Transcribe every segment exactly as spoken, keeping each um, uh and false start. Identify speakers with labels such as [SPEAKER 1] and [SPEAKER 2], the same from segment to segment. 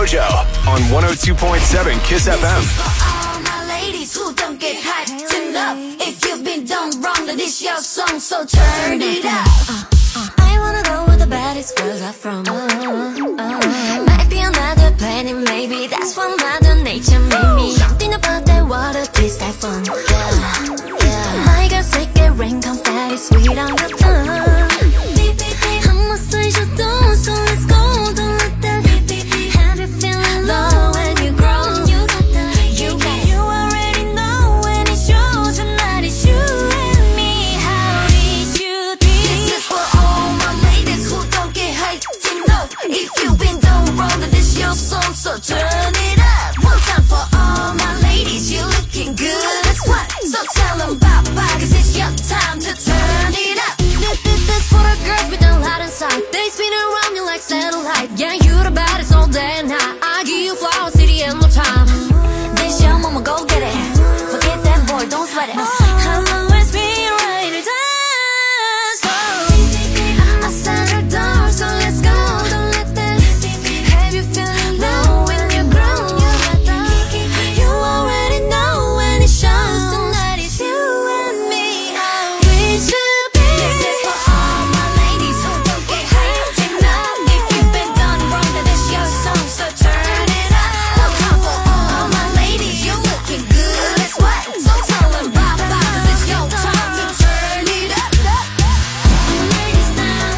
[SPEAKER 1] JoJo on one oh two point seven Kiss F M.
[SPEAKER 2] All my ladies who don't get hyped enough. If you've been done wrong, then this your song, so turn it up. Uh, uh. I wanna go where the baddest girls are from. Uh, uh. Might be another planet, maybe that's what Mother Nature made me. Something about that water tastes like fun. Yeah, yeah. My girl say get rain, confetti, sweet on your tongue. Beep, beep, beep. I'ma say you don't, so let's go. Don't let that beep, beep, beep. Have you feeling low when you grow? You got the, you got it. You already know when it's yours, tonight it's you and me. How it should be. This is for all my ladies who don't get hyped enough. If you've been done wrong, then this your song, so turn it up. One time for all my ladies, you looking good. That's what, so tell them bye-bye, cause it's your time to turn it up. This for the girls with the light inside. They spin around you like satellite. Yeah, you the baddest all day and night. I give you flowers, city and no time. This your mama, go get it. Forget that boy, don't sweat it. I'll always be right to dance. So I set her down, so let's go. Don't let that have you feeling low when you're grown. You got that. You already know when it shows. Tonight it's you and me. How we should be. This is for all my ladies who don't get hyped enough. If you've been done wrong, then it's your song, so turn it up. One time for all my ladies, you looking good. That's what, so tell them bye-bye, cause it's your time to turn it up. Ladies now,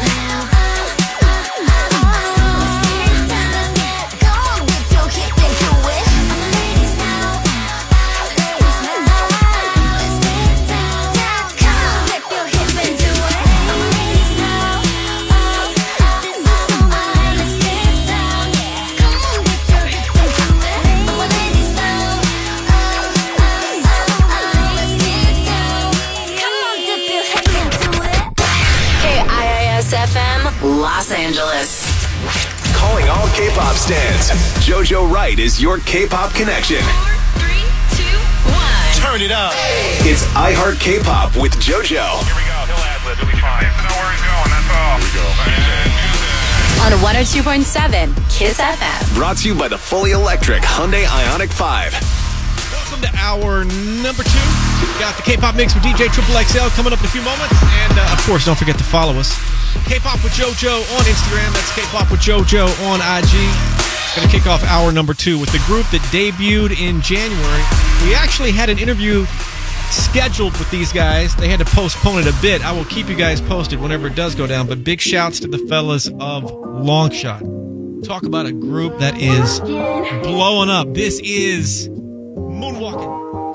[SPEAKER 2] let's get it down, let's get it. Go on, whip your hip and do it. Ladies now, ladies now, let's get it down. Come on, whip your hip and do it. Ladies now, this is for my, let's get it down. Come on, whip your hip and do it. Ladies now, let's get it down. Come on, dip your hip into it.
[SPEAKER 3] K I I S F M, Los Angeles.
[SPEAKER 1] Calling all K-pop stans. JoJo Wright is your K-pop connection.
[SPEAKER 3] Four, three, two, one.
[SPEAKER 4] Turn it up.
[SPEAKER 1] It's iHeart K-pop with JoJo.
[SPEAKER 5] Here we go. He'll ad-lib. He'll be fine. Just know where he's going. That's all. Here we go.
[SPEAKER 3] On one oh two point seven Kiss F M.
[SPEAKER 1] Brought to you by the fully electric Hyundai Ioniq five.
[SPEAKER 4] Welcome to hour number two. Got the K-pop mix with D J Triple X L coming up in a few moments. And, uh, of course, don't forget to follow us. K-pop with JoJo on Instagram. That's K-pop with JoJo on I G. Going to kick off hour number two with the group that debuted in January. We actually had an interview scheduled with these guys. They had to postpone it a bit. I will keep you guys posted whenever it does go down. But big shouts to the fellas of Longshot. Talk about a group that is blowing up. This is Moonwalking.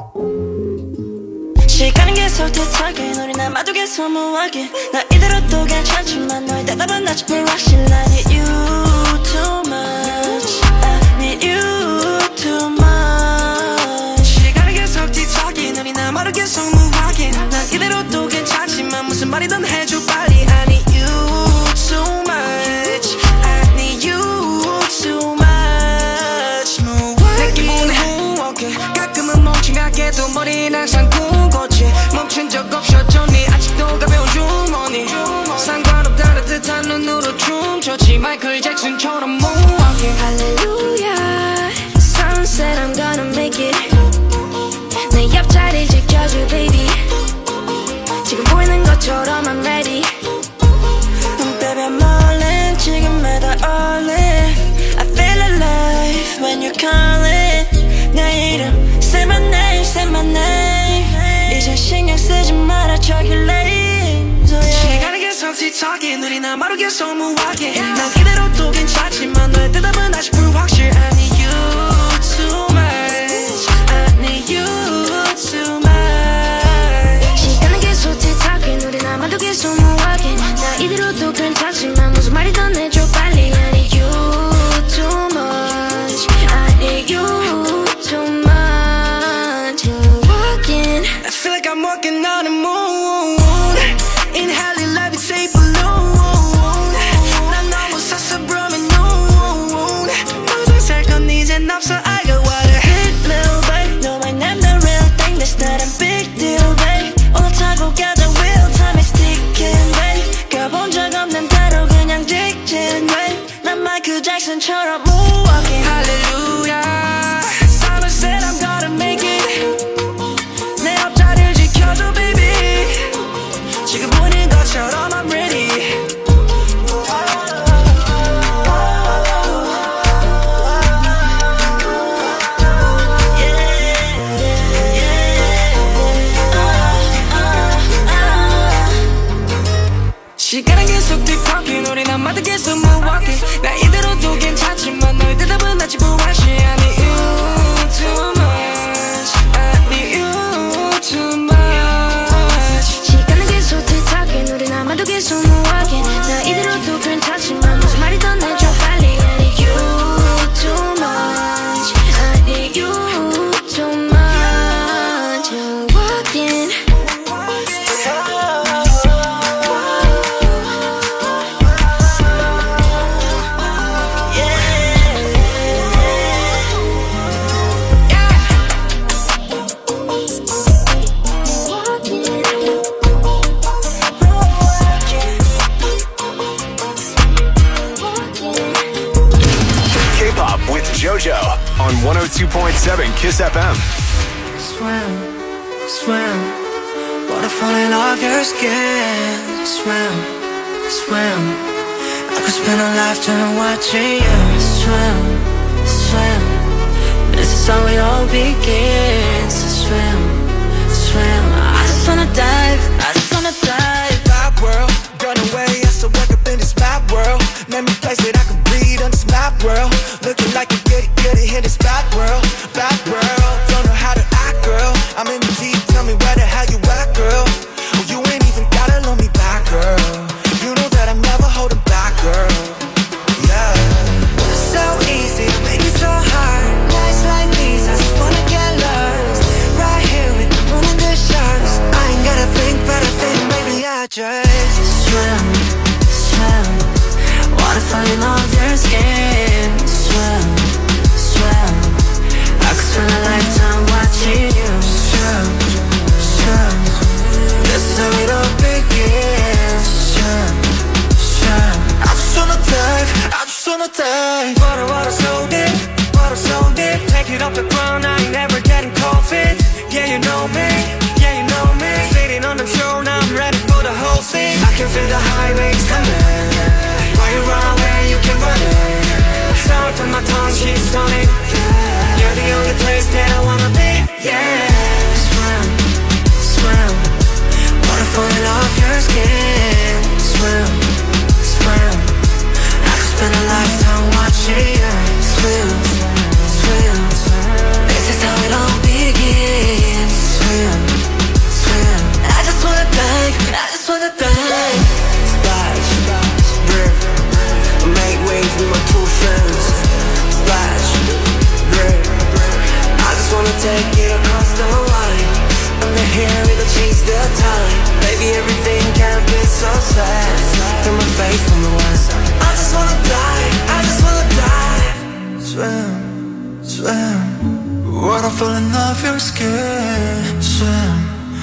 [SPEAKER 6] 시간은 계속 뒤척인 우리 남아도 계속 무하게 나 이대로 또 괜찮지만 너의 대답은 아직 불확실 I need you too much I need you too much 시간은 계속 뒤척인 우리 남아도 계속 무하게 난 이대로 또 괜찮지만 무슨 말이든 해줘 빨리 I need you too much I need you too much 내 기분이 무엇게 가끔은 멍청하게도 머리는 항상 굳었지 멈춘 적 없었더니 아직도 가벼운 주머니 상관없다는 듯한 눈으로 춤췄지 마이클 잭슨처럼 moonwalking Hallelujah Sunset I'm gonna make it 내 옆자리 지켜줘 baby 지금 보이는 것처럼 I'm ready Baby I'm all in 지금에 다 all in I feel alive when you're calling 내 이름 Say my name, say my name 이제 신경 쓰지 마라 저기 lane so yeah. 시간이 계속 뒤척인 우리 남아도 계속 무하게 난 이대로 또 괜찮지만 너의 대답은 아직 불확실 I need you too much I need you too much 시간은 계속 뒤척인 우리 남아도 계속 무하게 난 이대로 또 괜찮지만 무슨 말이든 해줘 빨리 I need you too much I need you too much I feel like I'm walking on the moon Inhaling life, it's a balloon 난 너무 사사브라면 noon 모든 살건 이젠 없어 I got what I hit, little babe No, I am the real thing, that's not a big deal, babe 오늘 타고 가자, real time is ticking, babe 가본 적 없는 대로 그냥 직진, babe 난 마이클 잭슨처럼 moonwalking 소모하게 나 이대로도 괜찮지만 너의 대답은 아직 불완시 I need you too much I need you too much
[SPEAKER 2] 시간은 계속 뒤척인 우리 남아도 계속 무하게 나 이대로도 괜찮지만 무슨 말이든 해줘 빨리 I need you too much I need you too much You're walking
[SPEAKER 1] K-pop with JoJo on one oh two point seven Kiss F M.
[SPEAKER 6] Swim, swim Wanna fall in off your skin Swim, swim I could spend a lifetime watching you Swim, swim This is how it all begins Swim, swim I just wanna dive, I just wanna dive
[SPEAKER 7] Bad world, run away, I still wake up in this bad world Name a place that I can breathe on this map world Looking like a goody goody in this bad world Bad world, don't know how to act girl I'm in the deep, tell me where the hell you at girl Oh you ain't even gotta love me back girl You know that I'm never holding back girl Yeah So easy to make it so hard Nights like these, I just wanna get lost Right here with the moon and the stars I ain't gotta think but I think maybe I just
[SPEAKER 6] Swim, swim Wanna fall in love your skin Swim, swim I could spend a lifetime watching you Swim, swim This is how it all begins Swim, swim
[SPEAKER 7] I just wanna dive, I just wanna dive Water, water so deep, water so deep Take it off the ground, I ain't never getting cold feet Yeah, you know me, yeah, you know me Sitting on the shore, now I'm ready for the whole thing I can feel the high waves coming Why you run away, you can run it Sound on my tongue, she's stunning You're the only place that I wanna be, yeah
[SPEAKER 6] Swim, swim Wanna fall off your skin Swim, swim I could spend a lifetime watching you Swim, swim This is how it all begins Swim, swim I just wanna dive, I just wanna dive
[SPEAKER 7] Splash, splash, rip Make waves with my two friends Splash, rip I just wanna take it across the line Under here, it'll change the time Baby, everything can't be so sad Turn my face from the west I just wanna dive, I just wanna dive Swim, swim Wanna fall in love your skin Swim,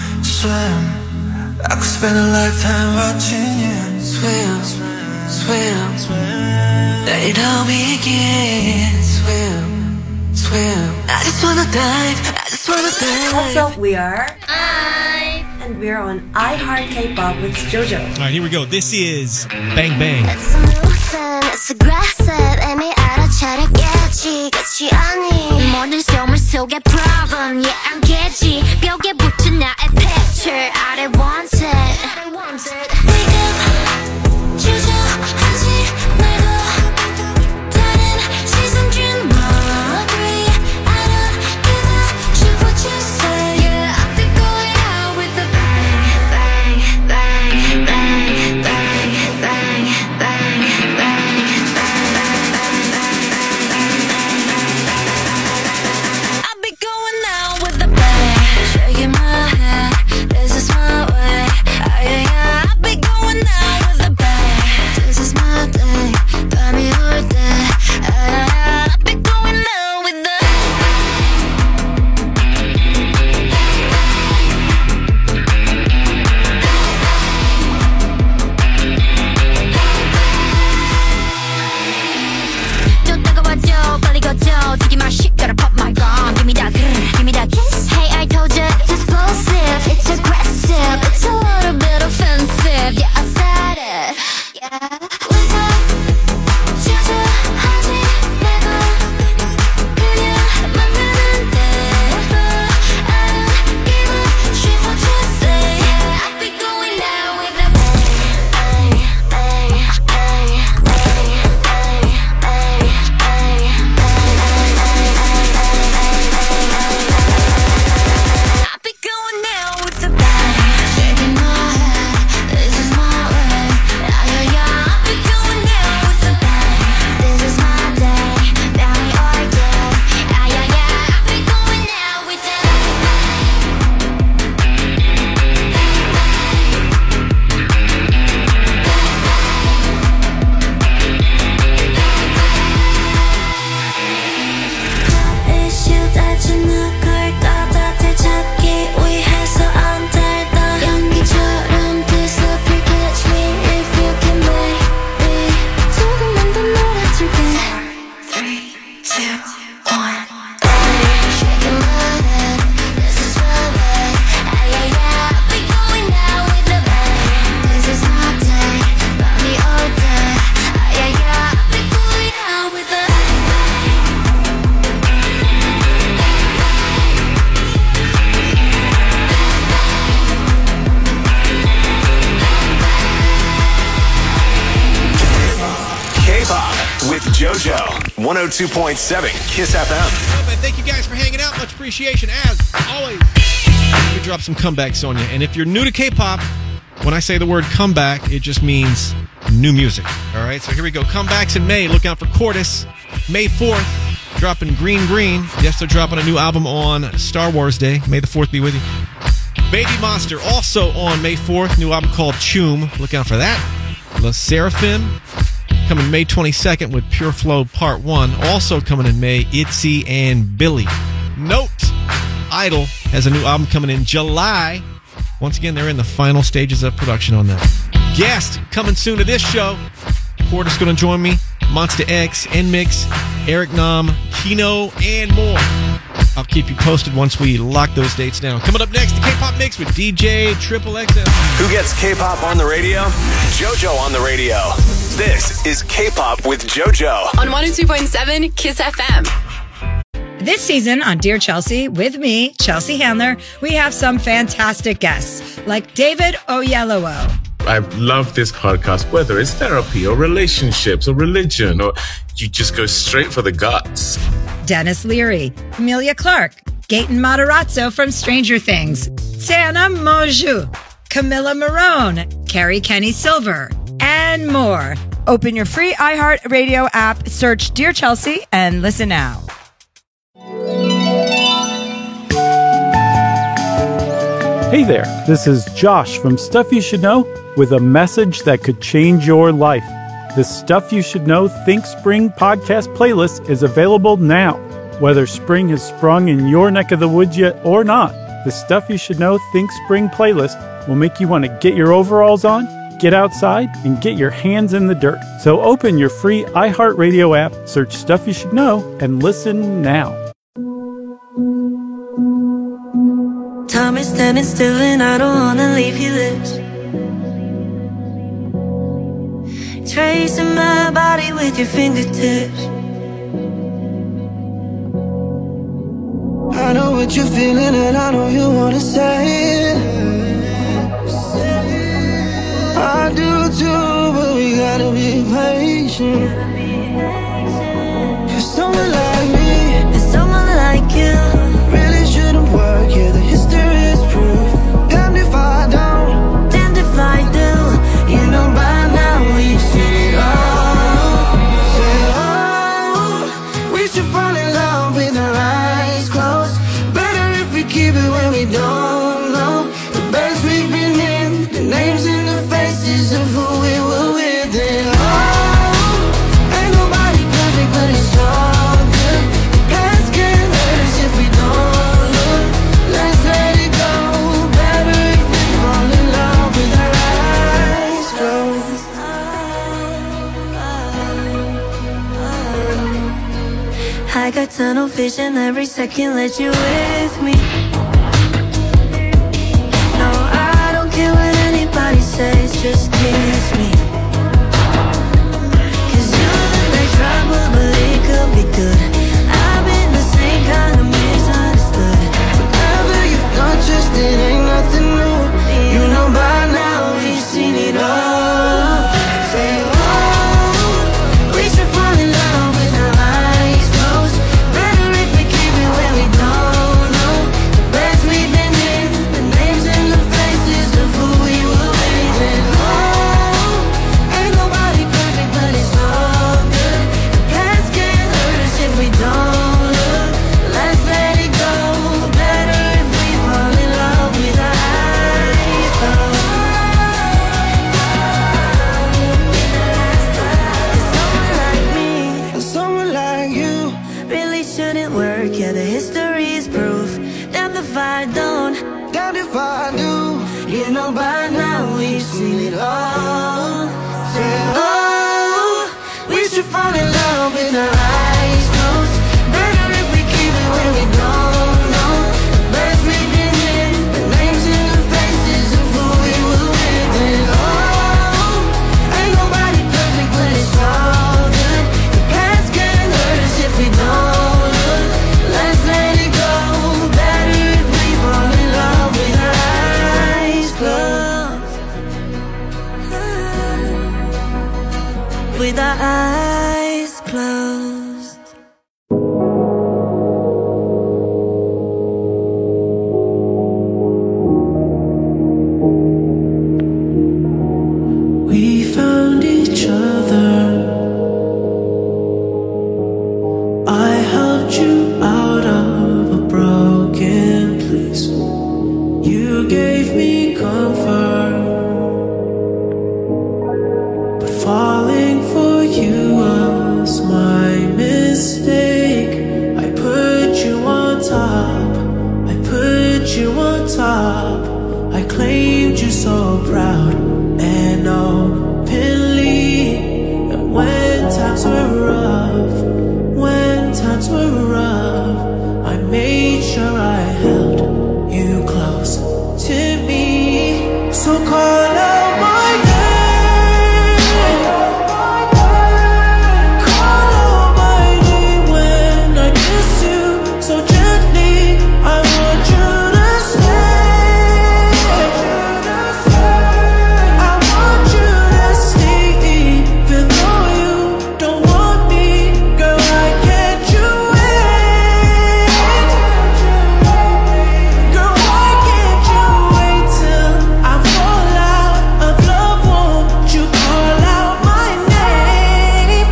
[SPEAKER 7] swim I could spend a lifetime watching you
[SPEAKER 6] Swim, swim Let it all begin Swim, swim I just wanna dive, I just wanna dive
[SPEAKER 8] What's up, we are I and we're on iHeart K-pop with JoJo.
[SPEAKER 4] All right, here we go. This is Bang Bang.
[SPEAKER 2] It's loosen, it's aggressive 이미 알아차렸겠지 끝이 아닌 모든 소물 속에 problem Yeah, I'm getting 벽에 붙은 나의 picture I don't want it I want it Wake up 주저하지 말고 다른 시선 준 agree I don't give a shit what you say Yeah, I'll be going out with a bang Bang, bang, bang, bang, bang, bang, bang, bang
[SPEAKER 1] JoJo. one oh two point seven Kiss F M.
[SPEAKER 4] Well, man, thank you guys for hanging out. Much appreciation, as always. We drop some comebacks on you. And if you're new to K-pop, when I say the word comeback, it just means new music. All right, so here we go. Comebacks in May. Look out for Cordis. May fourth, dropping Green Green. Yes, they're dropping a new album on Star Wars Day. May the fourth be with you. Baby Monster, also on May fourth. New album called Choom. Look out for that. La Seraphim, coming May twenty-second with Pure Flow Part one. Also coming in May, Itzy and Billy. Note, Idol has a new album coming in July. Once again, they're in the final stages of production on that. Guest coming soon to this show. Porter's going to join me. Monster X, N-Mix, Eric Nam, Kino, and more. I'll keep you posted once we lock those dates down. Coming up next, the K-pop Mix with D J Triple X L.
[SPEAKER 1] Who gets K-pop on the radio? JoJo on the radio. This is K-pop with JoJo.
[SPEAKER 3] On one oh two point seven Kiss F M.
[SPEAKER 9] This season on Dear Chelsea, with me, Chelsea Handler, we have some fantastic guests like David Oyelowo.
[SPEAKER 10] I love this podcast, whether it's therapy or relationships or religion, or you just go straight for the guts.
[SPEAKER 9] Dennis Leary, Emilia Clarke, Gaten Matarazzo from Stranger Things, Tana Mongeau, Camilla Marone, Carrie Kenny Silver, and more. Open your free iHeartRadio app, search Dear Chelsea, and listen now.
[SPEAKER 11] Hey there, this is Josh from Stuff You Should Know with a message that could change your life. The Stuff You Should Know Think Spring podcast playlist is available now. Whether spring has sprung in your neck of the woods yet or not, the Stuff You Should Know Think Spring playlist will make you want to get your overalls on, get outside, and get your hands in the dirt. So open your free iHeartRadio app, search Stuff You Should Know, and listen now.
[SPEAKER 6] Time is standing still and I don't wanna leave your lips. Tracing my body with your fingertips.
[SPEAKER 7] I know what you're feeling and I know you wanna say it. I do too, but we gotta be patient. Cause someone like me
[SPEAKER 6] and someone like you
[SPEAKER 7] really shouldn't work, yeah, the history is proof. Damned if I don't,
[SPEAKER 6] damned if I do. You know by now we've seen it all.
[SPEAKER 7] Say, oh, we should fall in love with our eyes closed. Better if we keep it when we don't know the best we've been in, the names and the faces of who we were with. And oh, ain't nobody perfect, but it's all good. The past can't hurt us if we don't look. Let's let it go. Better if we fall in love with our eyes closed.
[SPEAKER 6] I got tunnel vision every second, let you with me. No, I don't care what anybody says, just kiss me. Cause you look like trouble, but it could be good. I've been the same kind of misunderstood.
[SPEAKER 7] Whatever you've done, just it ain't nothing new. You know by now we've seen it all. Say, oh, we should fall in love with our eyes closed. Better if we keep it where we don't know the best we've been in, the names and the faces of who we were with. And oh, ain't nobody perfect, but it's all good. The past can't hurt us if we don't look. Let's let it go. Better if we fall in love with our eyes closed.
[SPEAKER 6] Someone like me
[SPEAKER 7] And someone like you
[SPEAKER 6] really shouldn't work, yeah, the history is proof. Damned if I don't,
[SPEAKER 7] damned if I do. You know by now we've seen it all. Say, oh, we should fall in love with our eyes closed. Better if we keep it where we don't know the best we've been in, the names and the faces of who we were with. And oh, ain't nobody perfect, but it's all good. The past can't hurt us if we don't look. Let's let it go. Better if we fall in love with our eyes closed.
[SPEAKER 6] with our eyes closed. We found each other. I helped you out of a broken place. You gave me comfort, but falling for you was my mistake. I put you on top, I put you on top. I claimed you so proud and openly. And when times were rough, when times were rough, I made sure I held you close to me. So call out my name, call out my name when I kiss you so gently. I want you to stay, I want you to stay, even though you don't want me. Girl, I can't you wait? Girl, why can't you wait till I fall out of love? Won't you call out my name?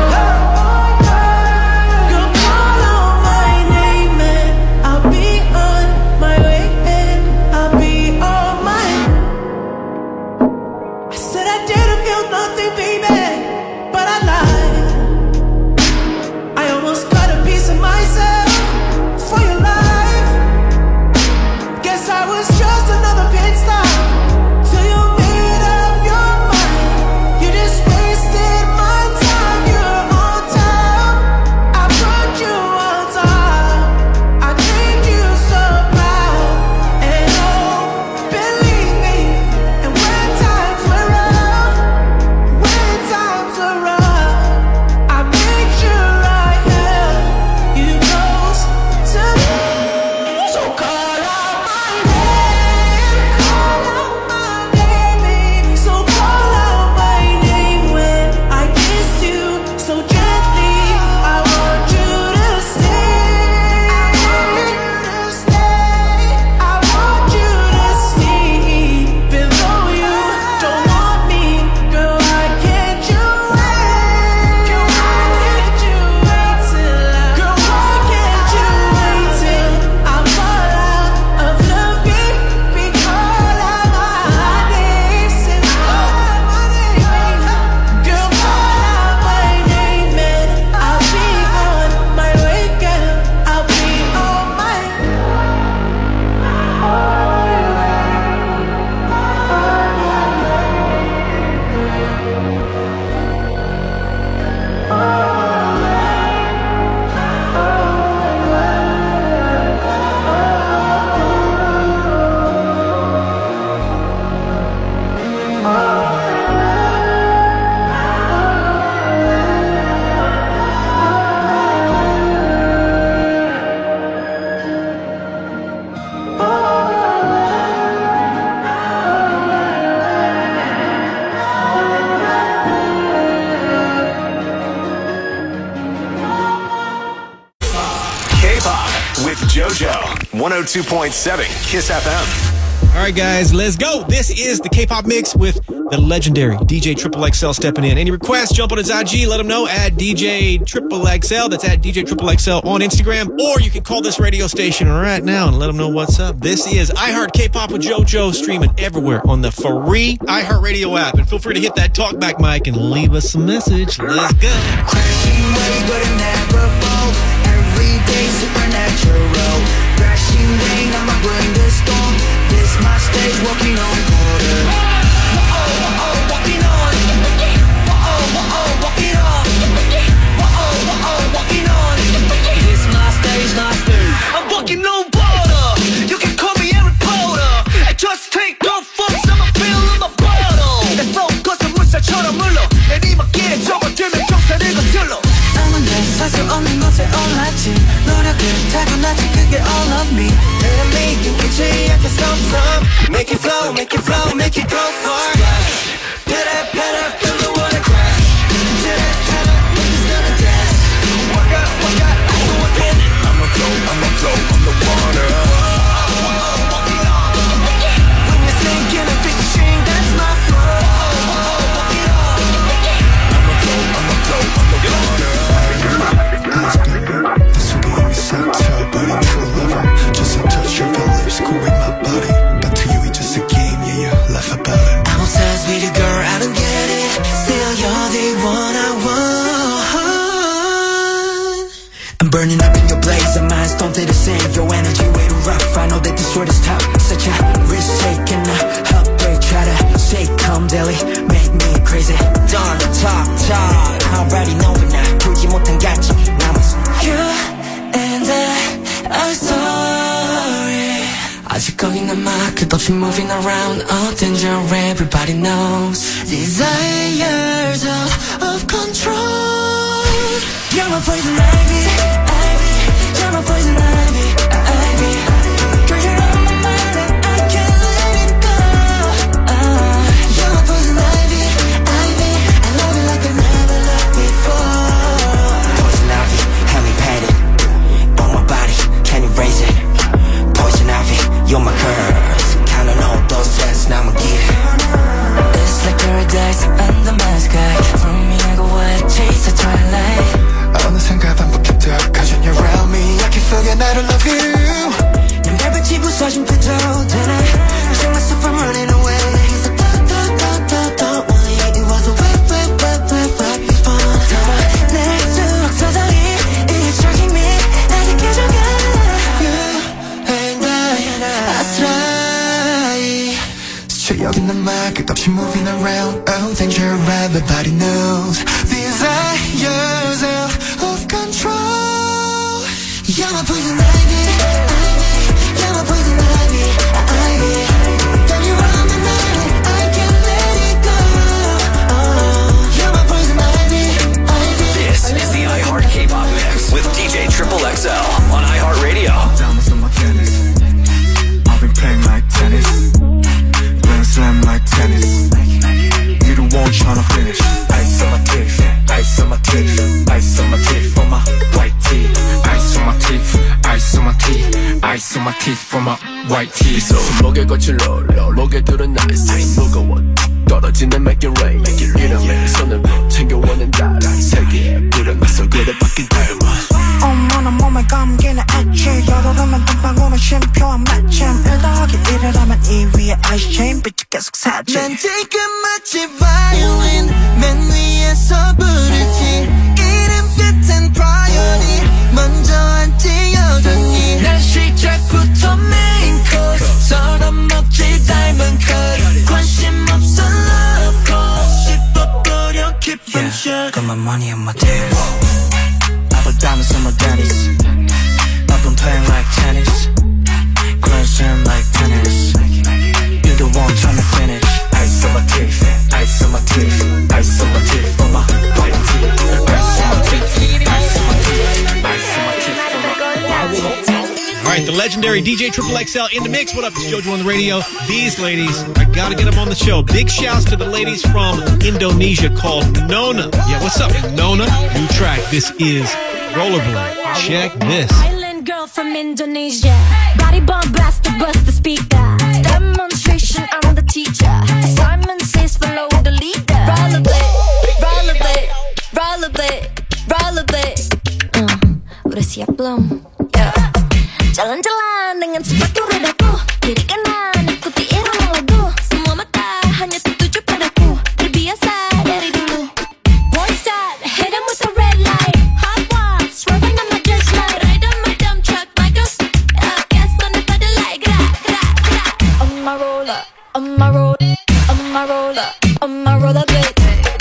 [SPEAKER 6] Girl, call out my name and I'll be on my way, and I'll be on my. I said I didn't feel nothing, baby, but I lied. I almost got a piece of myself for your life. Guess I was just another pit stop till you made up your mind. You just wasted my time. You're on top, I put you on top. I named you so proud, and oh, believe me. And when times were rough, when times were rough, I made sure I held you close to me. So call out my name, call out my name, baby. So call out my name when I kiss you so gently. I want you to stay, I want you to stay, I want you to stay, even though you don't want me. Girl, why can't you wait? Girl, why can't you wait till I? Girl, why can't you wait till I fall out of love? Baby, call out my name, say call out my name. Girl, call out my name and I'll be on my way, girl. I'll be on my.
[SPEAKER 1] K-pop with JoJo. one oh two point seven Kiss F M.
[SPEAKER 4] All right, guys, let's go. This is the K-pop mix with the legendary D J Triple X L stepping in. Any requests, jump on his I G, let him know at D J Triple X L. That's at D J Triple X L on Instagram. Or you can call this radio station right now and let them know what's up. This is iHeart K-pop with JoJo, streaming everywhere on the free iHeartRadio app. And feel free to hit that talkback mic and leave us a message. Let's go.
[SPEAKER 7] Crashing waves, but it never fall. Every day supernatural. Crashing rain, I'ma bring the storm. This my stage, walking on water. Whoa, whoa, walking on. Whoa, whoa, walking on. Whoa, whoa, walking on. This my stage, my stage. I'm walking on water. You can call me Harry Potter. I just take off from summer feel in my bottle. 내 flow 거슴 물살처럼 흘러. 내리막길에 접어들면 정사를 거슬러. 나만 내 사실 없는 것에 올랐지. 노력을 타고났지 그게 all of me. 내가 믿긴 끝이 약해 some some. Make it flow, make it flow, make it go far. Better, better, feel the water crash. Better, better, look it's gonna dance. burning up in your blaze. Our minds don't stay the same. Your energy way too rough. I know that this word is tough. Such a risk taking, a heartbreak. Try to stay calm daily. Make me crazy. Done the talk, talk. I already know it now. 풀지 못한 가치 남았어.
[SPEAKER 6] You and I are sorry. 아직 거기 남아 끝없이 moving around. Oh danger, everybody knows. Desires out of control. You're my poison ivy, ivy. You're my poison ivy, ivy. Girl, you're on my mind and I can't let it go. uh, You're my poison ivy, ivy. I love you like I never loved before.
[SPEAKER 7] Poison ivy, have me painted on my body, can't erase it. Poison ivy, you're my curse. Counting all those tests, now I'ma get it.
[SPEAKER 6] It's like paradise under my sky. From me I go away, chase the twilight.
[SPEAKER 7] 어느샌가 반복했다 Cause when you're around me I can't forget I don't love you. 난 별빛이 부서진 표정 되나 Pushing myself I'm running away. It's a thought, thought, thought, thought, thought only it was a way, way, way, way, way before. 내일수록 서서히 It's striking me 아직 계속가 You and I 아스라이 스쳐 여기 남아 끝없이 moving around. Oh danger everybody knows. Desires out of control. You're my poison ivy, ivy. You're my poison ivy, ivy. Girl, you're on my mind, I can't let it go. Oh, you're my poison ivy, ivy.
[SPEAKER 1] This is the iHeart K-pop Mix with D J Triple X L on iHeartRadio.
[SPEAKER 7] Diamonds on my tennis. I've been playing like tennis. Grand slam like tennis. You the one tryna finish. Ice on my teeth, ice on my teeth, ice on my teeth for my white tee. Ice on my teeth, ice on my teeth, ice on my teeth for my white tee. So 목에 거친 롤러, 목에 들은 ice 무거워 떨어지는 make it rain. 이름에 손으로 챙겨오는 따라 세계에 불어나서 그래 바뀐 diamond.
[SPEAKER 12] 어머나 몸에 감기는 엣지 열흘이면 땀방울은 쉼표한 마침 일 더하기 일을 하면 이 위에 ice chain 빛이 계속 사지.
[SPEAKER 7] 난 지금 마치 바이올린 맨 위에서 부르지. 이름 끝엔 priority 먼저 앉지 여전히. 난 시작부터 main course 서로 먹지 diamond cut. 관심 없어 love call 씹어버려 keep them shut. Got my money on my tears. I put diamonds on my daddies. I've been playing like tennis. Grand slam like tennis. You're the one trying to finish. Ice on my teeth, ice on my teeth, ice on my teeth for my white teeth. Ice on my teeth, ice on my teeth, ice on my teeth for my white teeth.
[SPEAKER 4] All right, the legendary D J Triple X L in the mix. What up, it's JoJo on the radio. These ladies, I gotta get them on the show. Big shouts to the ladies from Indonesia called Nona. Yeah, what's up, Nona? New track. This is Rollerblade. Check this.
[SPEAKER 2] Island girl from Indonesia. Body bombastic, bust the speaker. Demonstration, I'm the teacher. Simon says follow the leader. Rollerblade, rollerblade, rollerblade, rollerblade. Uh, udah siap belum? Yeah. Jalan-jalan dengan sepatu rodaku. Kiri kanan ikuti irama lagu. Semua mata hanya tertuju padaku. Terbiasa dari dulu. Boy start, hit him with the red light. Hot ones, swerving on my just light. Ride on my dump truck, my ghost. Uh, gas on the pedal like gerak, gerak, gerak. On my roller, on my roller, on my roller, on my roller blade.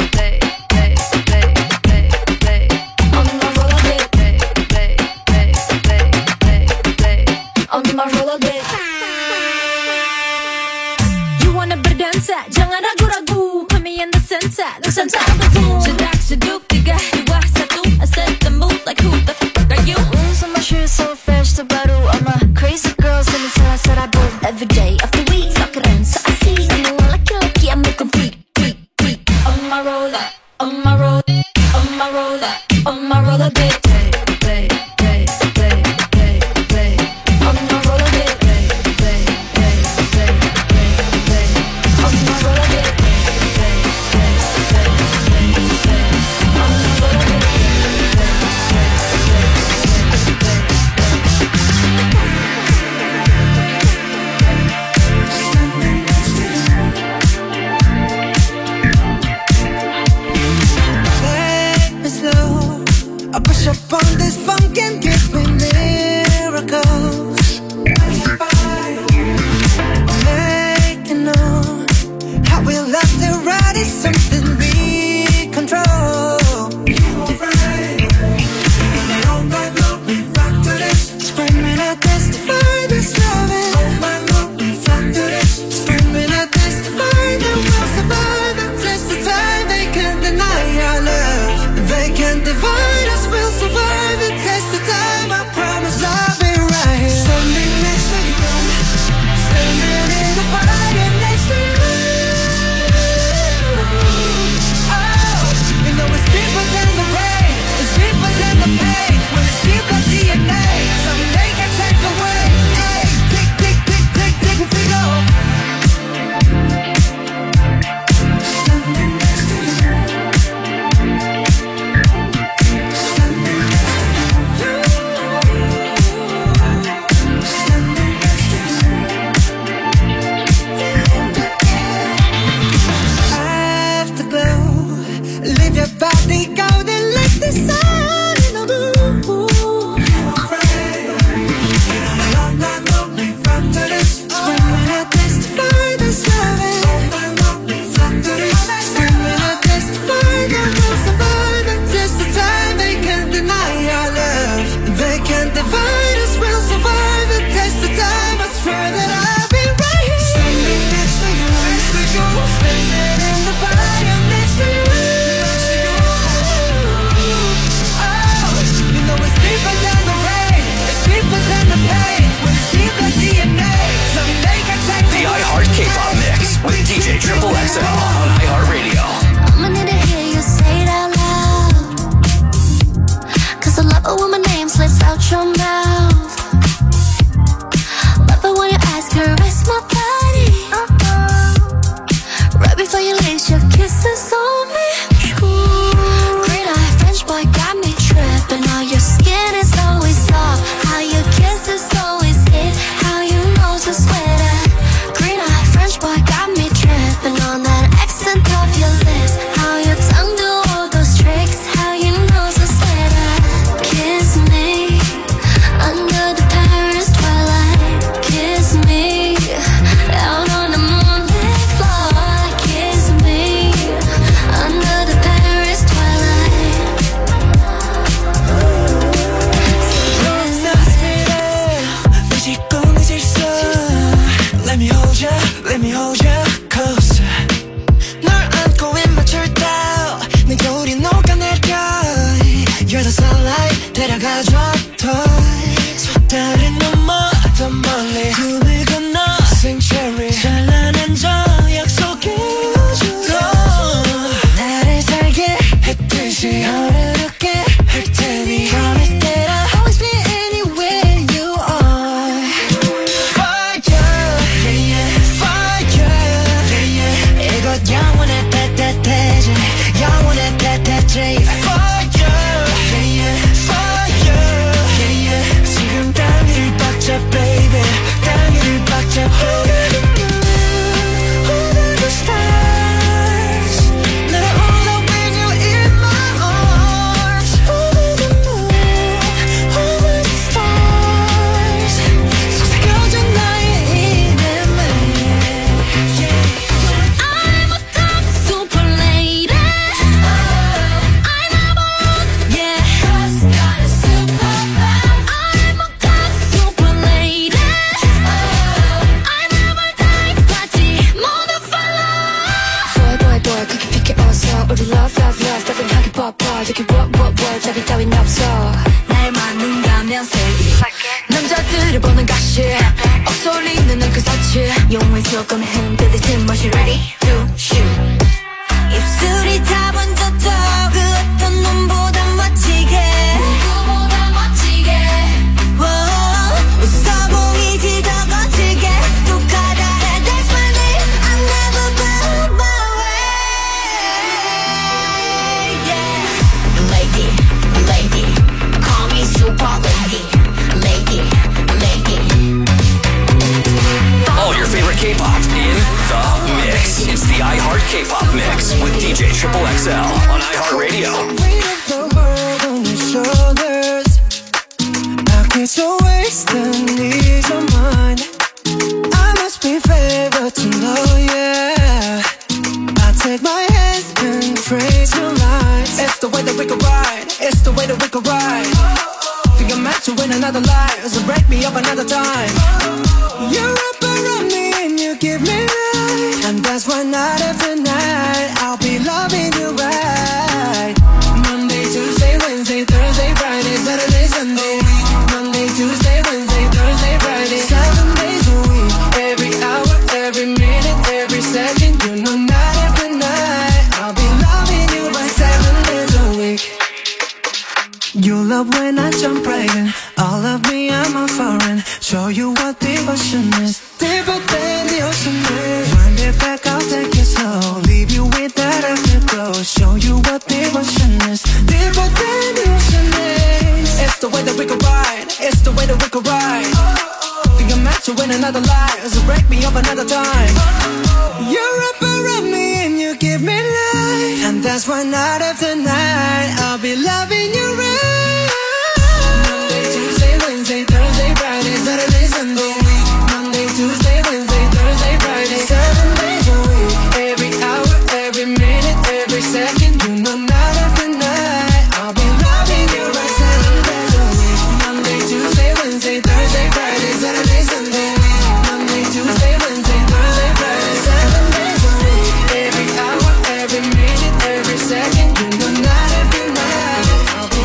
[SPEAKER 2] Jangan ragu-ragu, put me in the center. Nusantara betul. Sedak seduk tiga dua satu. I set the mood like who the fuck are you? Mm, so my shoes so fresh terbaru. I'm a crazy girl, seni salah serabut. Every day of the week, so keren, so asik. Semua laki-laki I'm making freak, freak, freak. On my roller, on my roller, on my roller, on my roller blade.
[SPEAKER 7] I push up on
[SPEAKER 2] name slips out your mouth. But when you ask her, it's my body. Right before you leave, your kisses on me. Green eye French boy got me tripping. How your skin is always soft, how your kiss is always hit, how your nose is sweater. Green eye French boy got me tripping on that accent of your lips, how your tongue do all those tricks, how your nose is sweater. Kiss me under the Paris twilight. Kiss me out on the moonlit floor. Kiss me under the Paris twilight.
[SPEAKER 12] Let me hold ya, let me hold ya closer. 널 안고 입 맞출 때 내 겨울이 녹아내려. You're the sunlight 데려가줘 더 다른 넘어 더 멀리 꿈을 건너 Sanctuary 찬란한 저 약속해줘. 나를 살게 했듯이 어렵게 할 테니 Promise that I'll always be anywhere you are. Fire, yeah, yeah, fire, yeah, yeah. 이곳 영원의 따뜻해져, 영원의 따뜻해져. Fire, yeah, yeah, fire, yeah, yeah. 지금 땅 위를 박자, baby. 땅 위를 박자, baby. Under the stars, 나를 올라 when you're in my arms. Over the moon, over the stars. 속삭여줘 나의 이름을.
[SPEAKER 2] I'm a top super lady. I never lose, yeah. Just got a super vibe. I'm a top super lady. I never die. party 모두 follow.
[SPEAKER 13] Boy boy boy 크게 피게 어서 우리 love love love 따뜻하게 뽀뽀 저기 what what what 잡이 따윈 없어. 날 맞는다면 say 남자들을 보는 가시 억소리는 그 사치 용을 조금 흔들듯 tim머시 ready to shoot.
[SPEAKER 2] 입술이 다 번졌어. 그 어떤 놈보다 멋지게, 누구보다 멋지게. 웃어 보이지 더 거칠게. 또 가다래 that's my name. I never bow my way. Yeah. Lady, lady, call me super lady. Lady, lady.
[SPEAKER 1] All your favorite K-pop in the mix. It's the iHeart K-pop Mix with D J Triple X L on iHeartRadio.
[SPEAKER 12] Weight of the world on your shoulders. I can't so waste the needs of mine. I must be favored to know, yeah. I take my hands and pray to life. It's the way that we can ride. It's the way that we can ride. Think I'm meant to win another life, so break me up another time. You're up around me and you give me life, and that's why night after night I'll be loving you right. Monday, Tuesday, Wednesday, Thursday, Friday, Saturday, Sunday. Monday, Tuesday, Wednesday, Thursday, Friday. Seven days a week, every hour, every minute, every second. You know night after night I'll be loving you right. Seven days a week. You love when I jump right in. All of me, I'm a foreign. Show you what devotion is. Deeper than the ocean is. Wind it back, I'll take it slow. Leave you with that afterglow. Show you what devotion is. Deeper than the ocean is. It's the way that we can ride. It's the way that we can ride. Think I'm meant to win another life, so break me up another time. You're up around me and you give me life, and that's why night after night I'll be loving you right. Monday, Tuesday, Wednesday, Thursday, Friday, Saturday, Sunday. Monday, Tuesday, Wednesday, Thursday, Friday. Seven days a week, every hour, every minute, every second. You know night after night I'll be loving you right. Seven days a week. Monday, Tuesday, Wednesday, Thursday, Friday, Saturday, Sunday. Monday, Tuesday, Wednesday, Thursday, Friday. Seven days a week, every hour, every minute, every second. You know night after night I'll be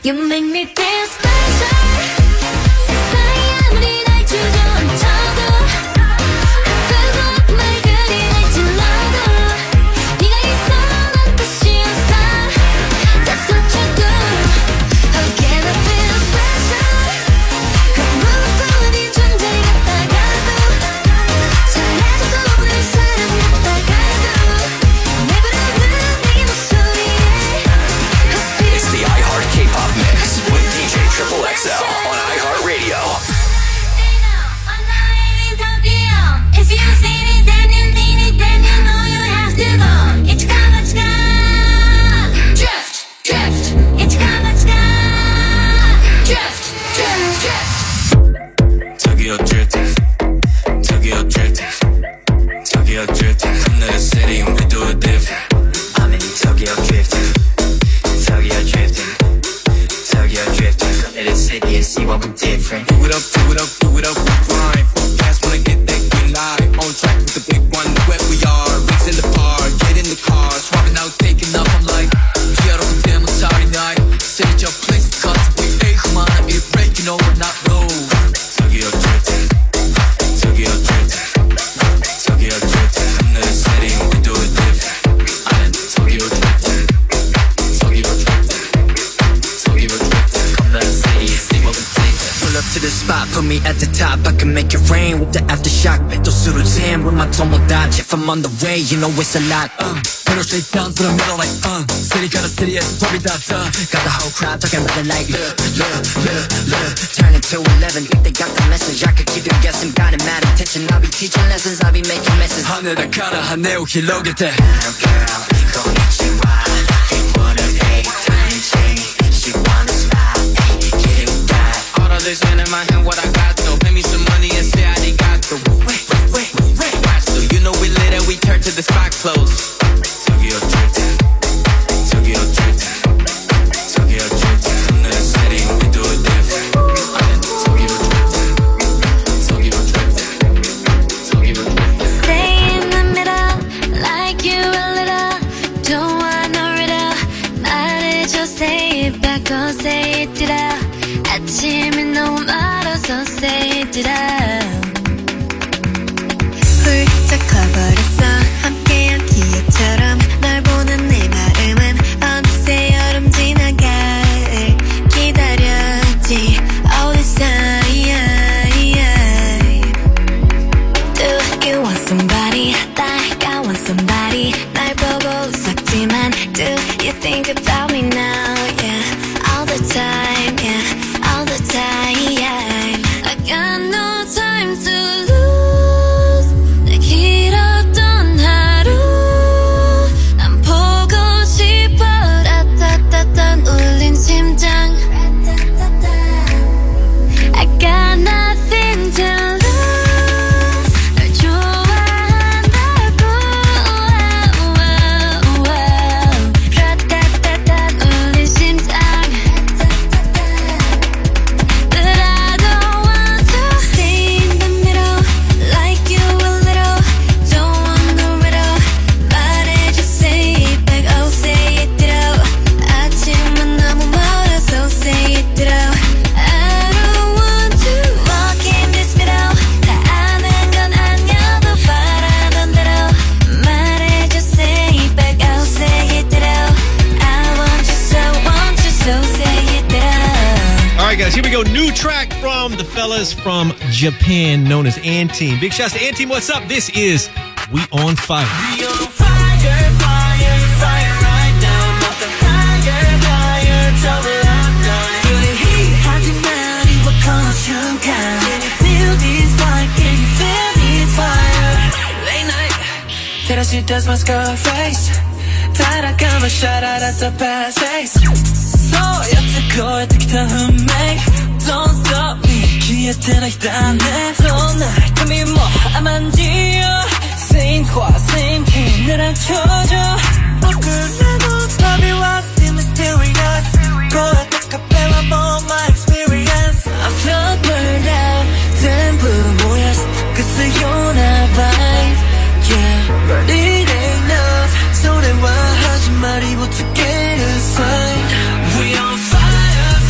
[SPEAKER 13] You make me feel special. 세상이 아무리 날 주저앉혀도 뜨거운 말들이 날 찔러도 네가 있어 난 다시 항상 That's what you do. How can I feel special? 아무것도 아닌 존재 같다가도 잘해줘도 내 사랑했다가도 내 바람은 네 목소리에
[SPEAKER 1] It's the iHeart K-pop Mix with D J Triple X L on iHeartRadio.
[SPEAKER 13] If you seen it, then you need it, then you know you have to go. It's come, it's gone. Drift, drift. It's come, it's gone. Drift, drift, drift.
[SPEAKER 14] Tokyo drifting, Tokyo drifting, Tokyo drifting. Another city and we do it different. I'm in Tokyo drifting, Tokyo drifting, Tokyo drifting. Come to the city and see what we're different. Do it up, do it up, do it up, we grind. Fast wanna get that green light. On track with the big one, where we are. Rigs in the park, get in the car, swapping out, taking up. I'm like, Kyoto, damn, it's sorry night. City your place, cause we ain't come on, it's breaking over, not roll. Tokyo drifting, Tokyo drifting, Tokyo drifting. Another city and we do it different. I'm in Tokyo drifting, Tokyo drifting, Tokyo drifting. Come to the city and see what we take. Pull up to the spot, put me at the top. I can make it rain with the aftershock. 또 술을 잼 with my tomodachi. If I'm on the way, you know it's a lot. Uh, pedal straight down to the middle like uh. City got a city at the top of that uh. Got the whole crowd talking about it like look, look, look, look. Turn it to eleven, think they got the message. I could keep them guessing, got it mad attention. I'll be teaching lessons, I'll be making messes. 하늘을 가라한 내 웃기로 곁에. Girl, girl, konnichiwa. They wanna pay time change. She wanna smile, ayy, get it right. All of this in my hand, what I got though. Pay me some money and say I did got the. Wait, wait, wait, watch though. You know we lit and we turn to the spot close. Tokyo drifting, Tokyo drifting, Tokyo drifting. Another city, we do it different. I'm in Tokyo drifting, Tokyo drifting, Tokyo drifting.
[SPEAKER 13] Stay in the middle, like you a little. Don't want no riddle. 말해줘, say it back, go say it out. 아침이 너무 멀어서 say it out. 훌쩍 커버렸어, 함께한 기억처럼. 널 보는 내 마음은 어느새 여름 지나갈 기다렸지. All this time. Do you want somebody like I want somebody? 날 보고 웃었지만 do you think about me now? Yeah, all the time, yeah, all the time. I got no time to lose. 내 길었던 하루 난 보고 싶어. 라따따따 울린 심장. I got nothing to lose. 널 좋아한다고. 라따따따 울린 심장. But I don't want to stay in the middle, like you a little. Don't want no riddle. 말해줘, say it back, oh say it out. 아침은 너무 멀어서 say it out. I don't want to walk in this middle. 다 아는 건 아니어도 바라던 대로. 말해줘, say it back, oh say it out. I want you so, want you so, say it out.
[SPEAKER 4] All right, guys, here we go. New track from the fellas from Japan known as Anteam. Big shouts to Anteam. What's up? This is We On Fire.
[SPEAKER 12] We on fire, fire, fire right now. Not the higher, higher, double up now. Feel the heat, 하지만 이거 constant count. Can you feel this fire? Can you feel this fire? Late night, Taylor she does my Scarface. 따라가면 shot out at the past face. 소였을 듣기 다 흠해. Don't stop me. 귀에 들어있다 내 손을 틈이 뭐 아만지요. Same squad, same team. 늘 안쳐줘. 그래도 답이 왔지 mysterious. 고라딱 카페와 more my experience. I felt burned out. 전부 모였어. 그 수요나 vibe. Yeah, but it ain't enough. 소리와 하지 말이 못 get a sign. We on fire.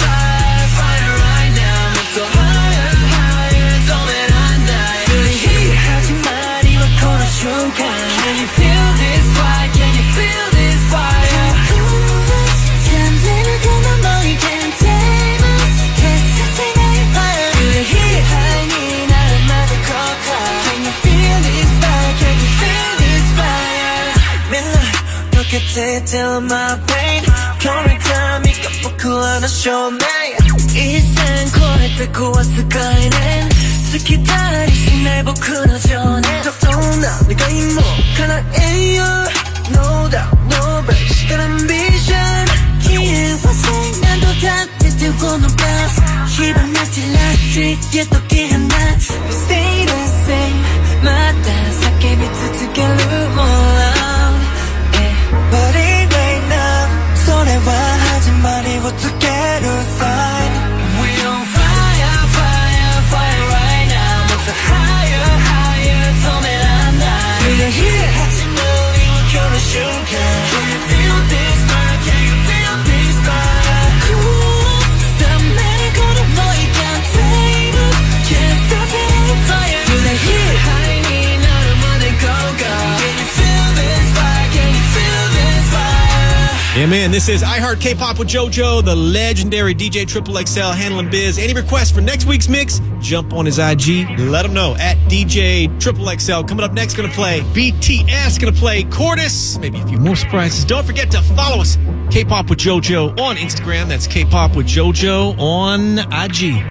[SPEAKER 12] tell my pain Every time you got book on a show me 이젠 고랬다 고왔을 거이는 스키다리시 날 보고는 전에 덕동 나 내가 이모 가나에요 No doubt, no break got ambition Here was it 난도 다 떼고 no bounce 희망 났지 last street yeah 또 깨한 나 Stay the same 마다 사케 비트 get a little more loud yeah. But it ain't enough 손해와 하지 말이고 to get aside We on fire, fire, fire right now But the higher, higher 손에 안 나 Feel the heat 하지 말이고 겨울 순간 Can you feel this fire, can you feel this fire Cool, stop letting go to know you can't take it Can't stop it on fire Feel the heat I need 너를 모든 go-go Can you feel this fire, can you feel this fire
[SPEAKER 4] Yeah, man, this is iHeart K-Pop with JoJo, the legendary D J Triple X L handling biz. Any requests for next week's mix? Jump on his I G. Let him know at D J Triple X L. Coming up next, gonna play B T S, gonna play Cordis. Maybe a few more surprises. Don't forget to follow us, K-Pop with JoJo on Instagram. That's K-Pop with JoJo on I G.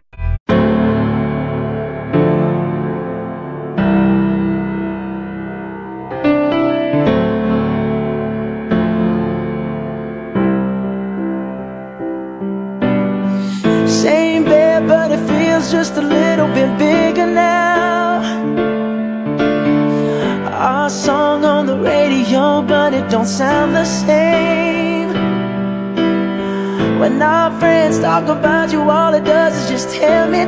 [SPEAKER 12] Same bed, but it feels just a little bit bigger now. Our song on the radio, but it don't sound the same. When our friends talk about you, all it does is just tear me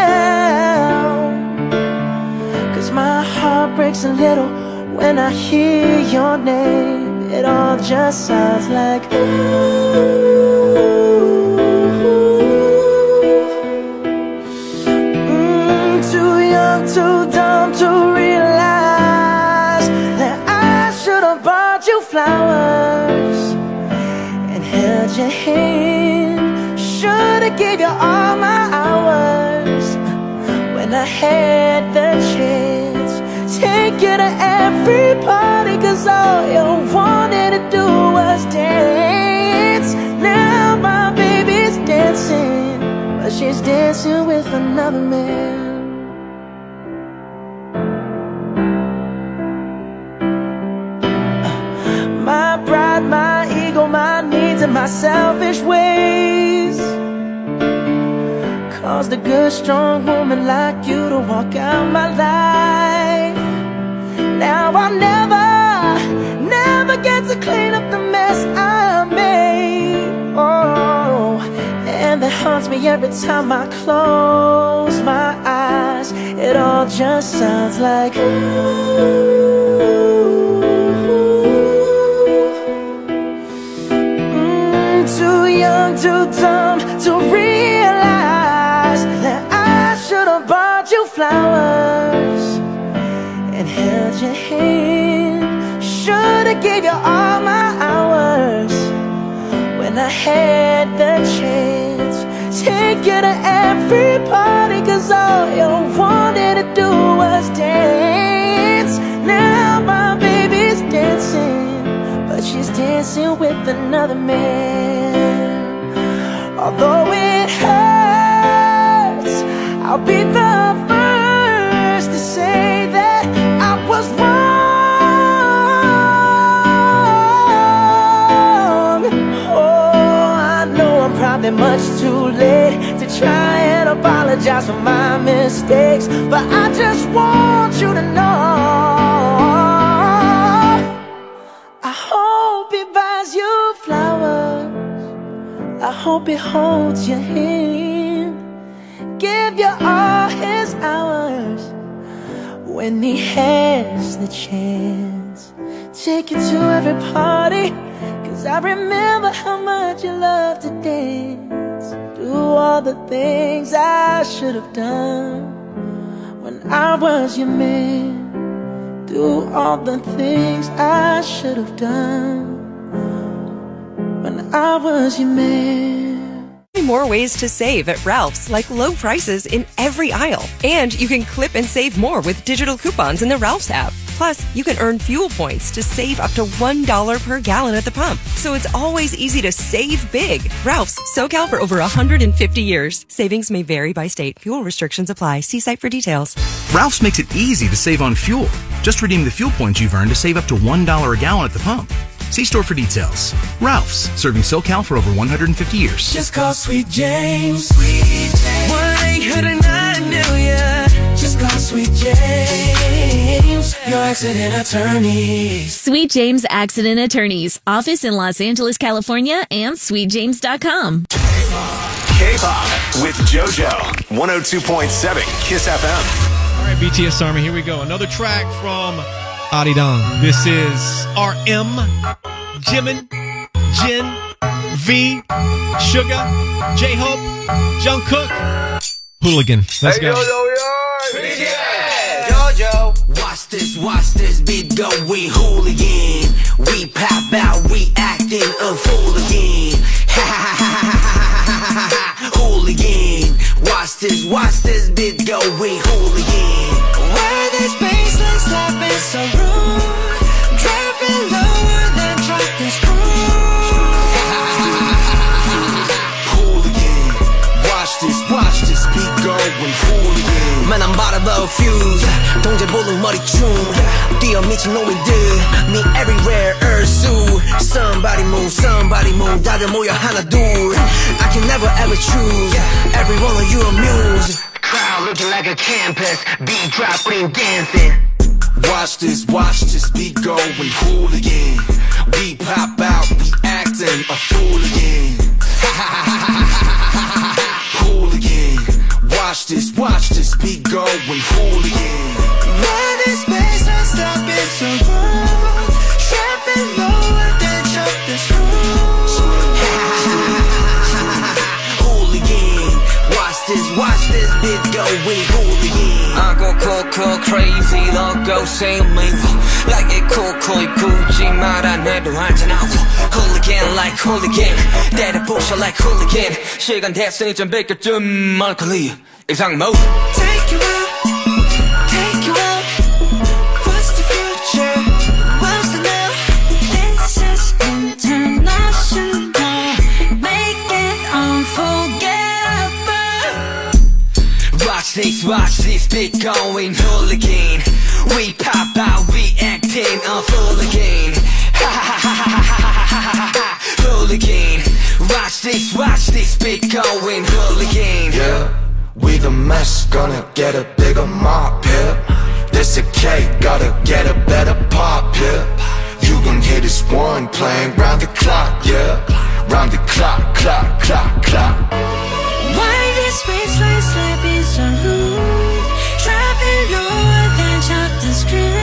[SPEAKER 12] down. Cause my heart breaks a little when I hear your name. It all just sounds like ooh. Too dumb to realize that I should have bought you flowers and held your hand. Should have gave you all my hours when I had the chance. Take you to every party, cause all you wanted to do was dance. Now my baby's dancing, but she's dancing with another man. My pride, my ego, my needs, and my selfish ways caused a good, strong woman like you to walk out my life. Now I'll never, never get to clean up the mess I made. Oh, and that haunts me every time I close my eyes. It all just sounds like ooh. Too young, too dumb to realize that I should have bought you flowers and held your hand. Should have gave you all my hours when I had the chance. Take you to every party, cause all you wanted to do was dance. Now my baby's dancing, but she's dancing with another man. Although it hurts, I'll be the first to say that I was wrong. Oh, I know I'm probably much too late to try and apologize for my mistakes, but I just want you to know I hope he buys you flowers, I hope he holds your hand, give you all his hours when he has the chance. Take you to every party, cause I remember how much you love to dance. Do all the things I should have done when I was your man. Do all the things I should have done when I was your man.
[SPEAKER 15] More ways to save at Ralph's, like low prices in every aisle. And you can clip and save more with digital coupons in the Ralph's app. Plus, you can earn fuel points to save up to one dollar per gallon at the pump. So it's always easy to save big. Ralph's, SoCal for over one hundred fifty years. Savings may vary by state. Fuel restrictions apply. See site for details.
[SPEAKER 16] Ralph's makes it easy to save on fuel. Just redeem the fuel points you've earned to save up to one dollar a gallon at the pump. See store for details. Ralph's, serving SoCal for over one hundred fifty years.
[SPEAKER 12] Just call Sweet James. Sweet James. one eight hundred nine million. Just call Sweet James. Your accident attorneys.
[SPEAKER 17] Sweet James Accident Attorneys. Office in Los Angeles, California, and sweet james dot com.
[SPEAKER 1] K-pop with JoJo. one oh two point seven Kiss F M.
[SPEAKER 4] All right, B T S Army, here we go. Another track from Arirang. This is R M, Jimin, Jin, V, Sugar, J-Hope, Jungkook, Hooligan. Let's
[SPEAKER 18] hey,
[SPEAKER 4] go.
[SPEAKER 18] Yo, yo, yo. Yeah. JoJo. Watch this, watch this beat go. We hooligan. We pop out, we acting a fool again. Ha ha ha ha ha ha. Hooligan. Watch this, watch this beat go. We hooligan.
[SPEAKER 12] Why this baseline slapping so rude? Dropping lower than drop and screw.
[SPEAKER 18] Hooligan. Watch this, watch this beat go. We hooligan. Man, I'm about to blow fuse. 동제 볼록 머리춤. 뛰어 미친 놈이들. Me everywhere, ursu. Somebody move, somebody move. 다들 모여 하나 둘. I can never ever choose. Every one of you amuse. Crowd looking like a campus. Beat dropping, dancing. Watch this, watch this beat go. We hooligan. We pop out, we acting a fool again. Hooligan. Watch this, watch this beat go. We hooligan.
[SPEAKER 12] Why this baseline slapping so rude? Dropping lower than drop and screw.
[SPEAKER 18] Hooligan. Watch this, watch this beat go. We hooligan.
[SPEAKER 14] I go cool, cool, crazy, loco, say me. Like it cool, cool, 굳이 말 안 해도 알잖아. Hooligan like hooligan. 때려 부셔 like hooligan. 시간 됐으니 좀 비켜준 멀컬리. 이상 mode.
[SPEAKER 12] Take you out, take you out. What's the future? What's the now? This is international. Make it unforgettable.
[SPEAKER 14] Watch this, watch this beat going hooligan. We pop out, we acting a fool again. Ha ha ha ha ha ha ha ha. Hooligan. Watch this, watch this beat going hooligan.
[SPEAKER 18] Yeah, we the mess, gonna get a bigger mop here. This a cake, gotta get a better pop here. You gon' hear this one playing round the clock, yeah. Round the clock, clock, clock, clock.
[SPEAKER 12] Why this baseline slapping so rude? Dropping lower than drop the screw.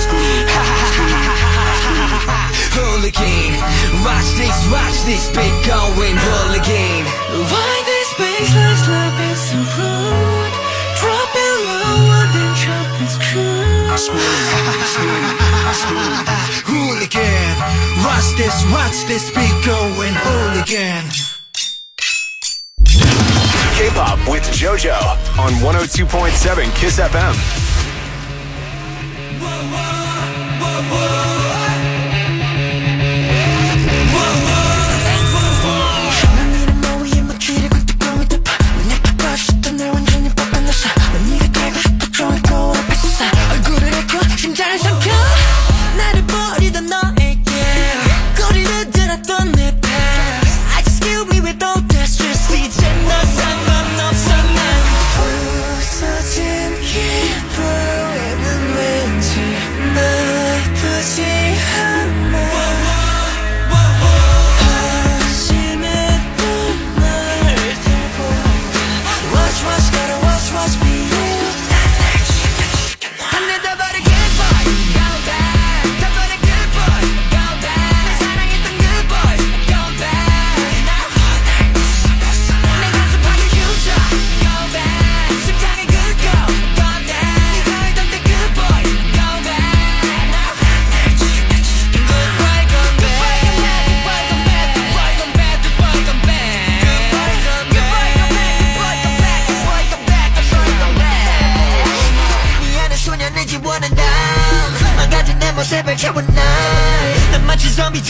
[SPEAKER 14] Hooligan. Watch this, watch this beat going hooligan.
[SPEAKER 12] Why this baseline slapping so rude? Dropping lower than drop the screw.
[SPEAKER 18] Hooligan. Watch this, watch this beat going hooligan.
[SPEAKER 1] K-pop with JoJo on one oh two point seven Kiss F M.
[SPEAKER 12] 얼굴을 내켜 심장을 삼켜 나를 버리던 너에게 거리를 들었던 내 past I just kill me with all that stress 이제 너 상관없어 난 부서진 기분에는 왠지 나 예쁘지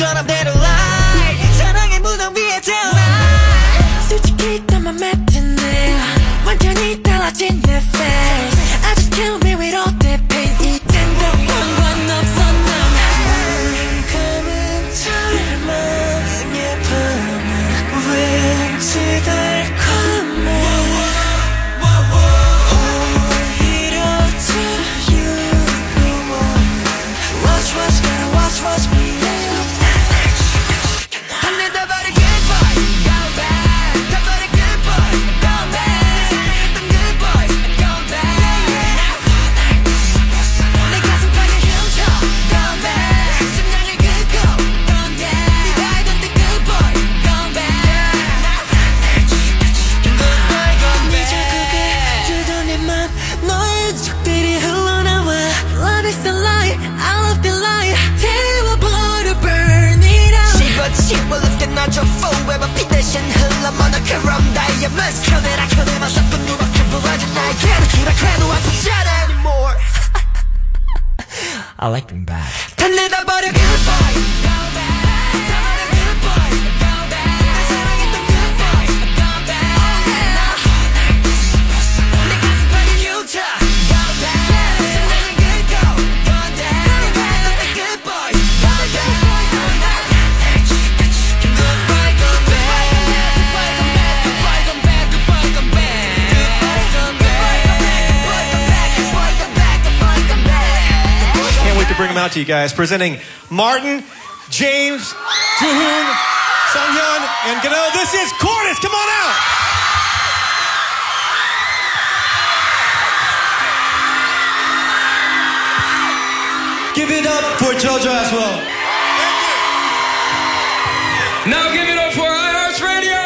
[SPEAKER 18] 것처럼 대로 lie 사랑의 무덤 위에 태어나 솔직히 땀만 맺었네 완전히 달라진 내 face I just can't be with all that pain 이젠 더 상관없어 난 감은 젊은 예쁨은 왠지 달콤해 오히려 to you Watch watch gotta watch watch me 한내 다 버린 good boy go back 다 버린 good boy go back 사랑했던 good boy go back 내 가슴팍에 훔쳐 go back 심장을 긁고 gone down 네가 알던 그 good boy go back good boy go back 네 결국에 두던 내 맘 너의 촉들이 흘러나와 Love is the light I love the light 태워버려 burn it out 씹어씹어 left and not your forever 빛 대신 흘러 monochrome diamonds 켜내라 켜내만 섞은 누밖에 부러진 나에게는 기락해도 아프지 않아 anymore I like them back 다 내다 버려 good boy go back 다 버려 good boy go back 사랑했던 good boy go back 내 가슴팍에 흉터 go back 심장을 긁고 gone down 네가 알던 그 good boy go back
[SPEAKER 4] Can't wait to bring them out to you guys. Presenting Martin, James, Joohoon, Sunghyun, and Gano. This is Chorus. Come on out.
[SPEAKER 19] Give it up for JoJo as well.
[SPEAKER 14] Now give it up for iHeartRadio.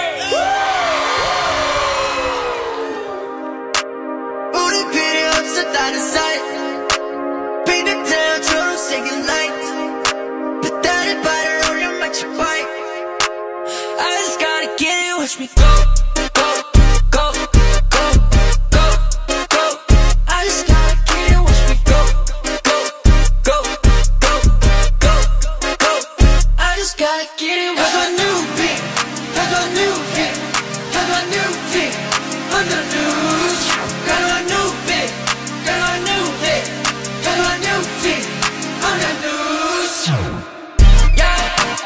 [SPEAKER 18] 우리 필요 없었다는 사이 Paint the town 초록색의 lights 빛다른 발을 올려 마치 bike I just gotta get it, watch me go Go, go, go, go, go I just gotta get it, watch me go Go, go, go, go, go I just gotta get it, watch me new beat Have a new hit Have a new thing Under the news Got a new bit Got a new hit Got a new thing On the news Yeah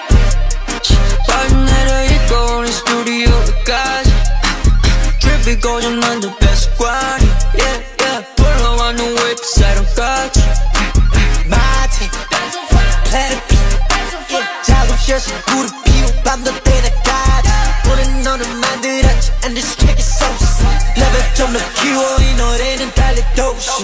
[SPEAKER 18] 빨리 내려있고 우리 스튜디오까지 트래픽 고정난 더 best squad Yeah yeah 불러와 new 웹사이트까지 My team Planet B Yeah 작업실에서 불을 피워 밤도 때나까지 우린 너를 만들었지 And this track is so sick 레벨 좀 더 키워 이 노래는 달려도 시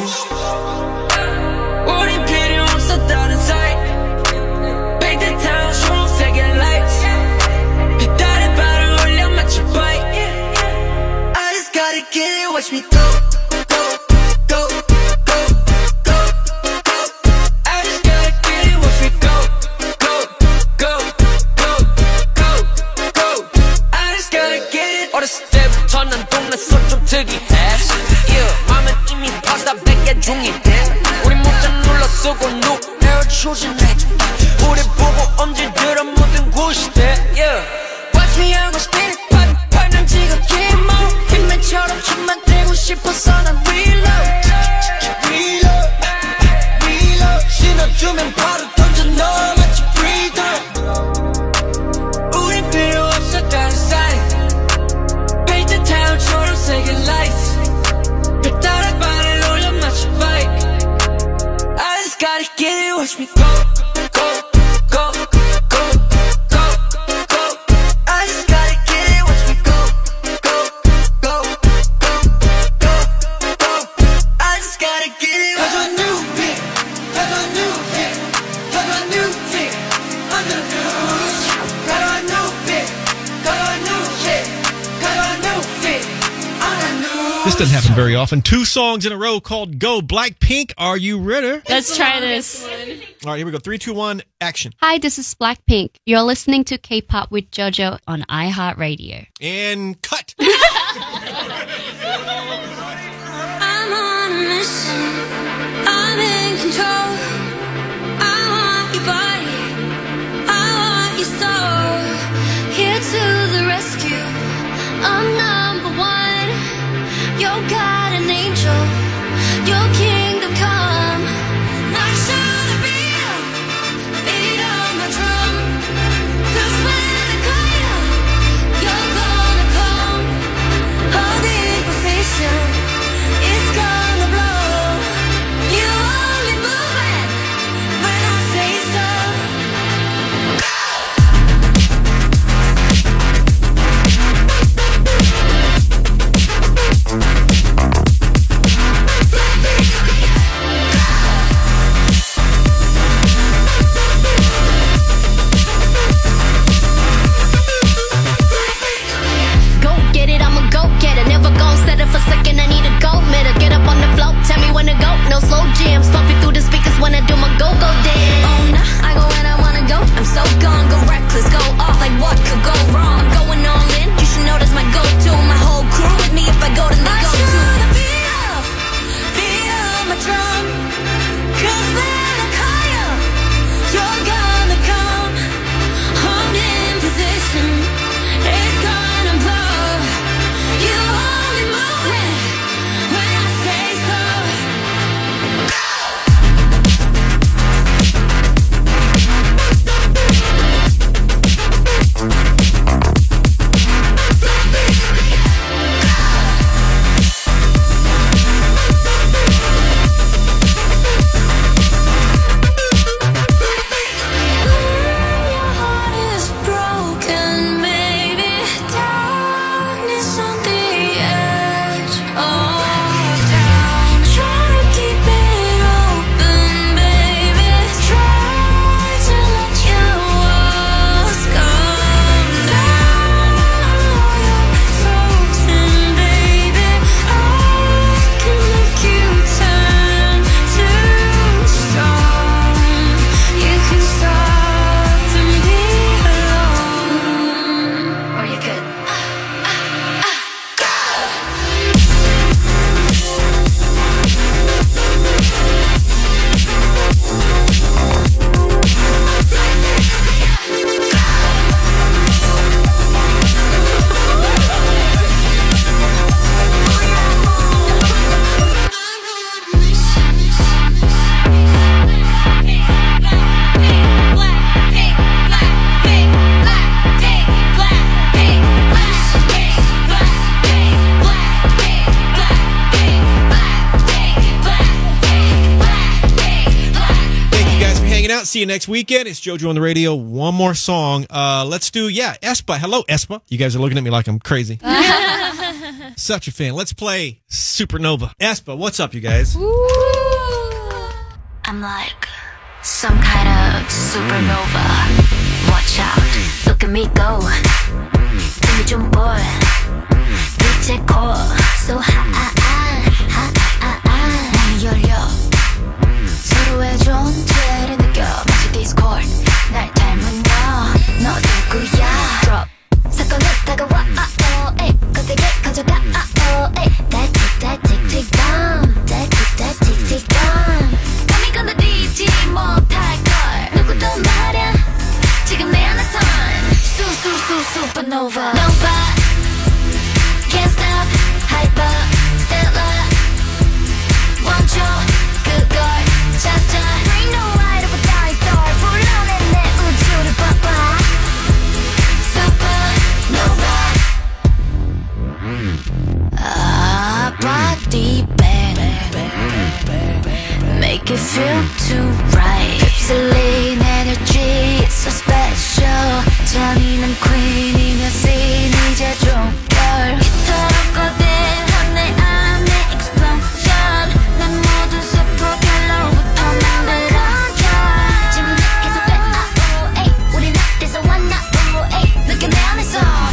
[SPEAKER 18] 우린 필요 없었다는 사이 Paint the town 초록색의 lights 빛다른 발을 올려 마치 bike I just gotta get it watch me go go go go go go I just gotta get it watch me go go go go go go I just gotta get it 어렸을 때부터 난 동네서 좀 특이해 Yeah 맘은 이미 파스타 백 개 중인데 우리 문자 눌러 쓰고 노래를 추진해 우리 보고 엄지들어 묻은 구시대 Yeah Watch me 하고 spin it 팔팔 지금 힘어 힘맨처럼 춤만 떼고 싶어서 난 reload Reload Reload 신어주면 바로 던져 넣어 마치 freedom 우린 필요 없었다는 사이 Paint the town 초록색의 lights 별다른 발을 올려 마치 bike I just gotta get it watch me go go go go go go I just gotta get it watch me go go go go go go I just gotta get it have a new beat have a new hit have a new thing under the news got a new beat got a new hit got a new thing on the news
[SPEAKER 4] This doesn't happen very often. Two songs in a row called Go. Blackpink, are you ready?
[SPEAKER 20] Let's try this.
[SPEAKER 4] All right, here we go. Three, two, one, action.
[SPEAKER 20] Hi, this is Blackpink. You're listening to K-pop with JoJo on iHeartRadio.
[SPEAKER 4] And cut.
[SPEAKER 2] I'm on a mission. I'm in control. I want your body. I want
[SPEAKER 4] see you next weekend. It's JoJo on the radio. One more song. Uh, let's do, yeah, Espa. Hello, Espa. You guys are looking at me like I'm crazy. Such a fan. Let's play Supernova. Espa, what's up, you guys?
[SPEAKER 2] I'm like some kind of supernova. Watch out, look at me go. Give me 좀 boy. 빛의 core. So high, high, high, high. 문이 열려. 서로의 존재를 느껴. 마치 디스코드. 날 닮은 너. 너 누구야? Drop. 사건은 다가와. Oh, 에이. 거세게 가져가. Oh, 에이. That tick, that tick, tick down. That tick, that tick, tick down. 감히 건드리지 못할걸. 누구도 말야. 지금 내 안에선 수수수 supernova. Nova. Can't stop. Hyper. Stellar. 멈춰. 그걸 찾아. Bring the light of a dying star. 불러내 내 우주를 봐봐. Supernova. Ah, body bang. Make it feel too